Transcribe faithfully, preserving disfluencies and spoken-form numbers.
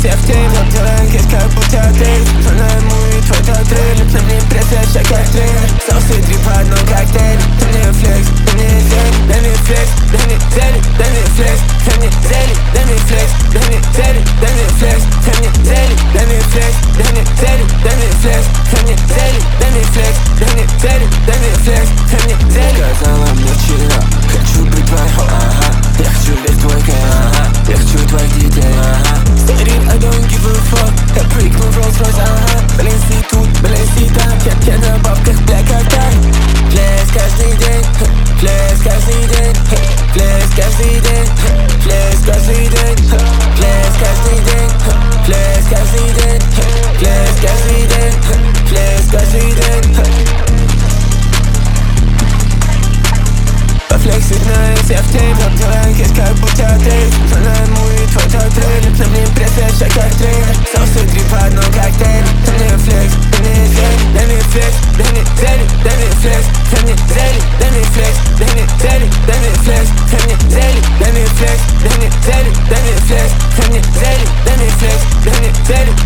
все в теме. Делаем кейс, как будто отель. Она ему и твой тот трейлер. На мне пресс-я как тренер. Соус и дрип в одном коктейле. Дай мне флекс, дай мне зелень, дай мне флекс, дай мне зелень, дай мне флекс, дай мне зелень, дай мне флекс, дай мне зелень, дай мне флекс, дай мне зелень, дай мне флекс, дай мне зелень, дай мне флекс, дай мне зелень, дай мне флекс, дай мне зелень, дай мне флекс, дай мне зелень. Сказала мне вчера, хочу быть твоей, ага. Я хочу лезть в твой кэш, ага. Я хочу твоих детей, ага. Старик, I don't give a fuck. Я прыгну в Rolls-Royce, ага. Баленси тут, баленси там. Я, я на бабках, бля, как тай. Флекс каждый день, флекс каждый день, флекс каждый день, флекс каждый день, флекс каждый день, флекс каждый день, флекс каждый день, флекс каждый день. Пофлексить на все в теме. Делаем кейс, как будто отель. Она ему и твой тот трейлер. На мне пресс-я как тренер. Соус и дрип в одном коктейле. Дай мне флекс, дай мне зелень, дай мне флекс, дай мне зелень, дай мне флекс, дай мне зелень, дай мне флекс, дай мне зелень, дай мне флекс, дай мне зелень, дай мне флекс, дай мне зелень, дай мне флекс, дай мне зелень, дай мне флекс, дай мне зелень.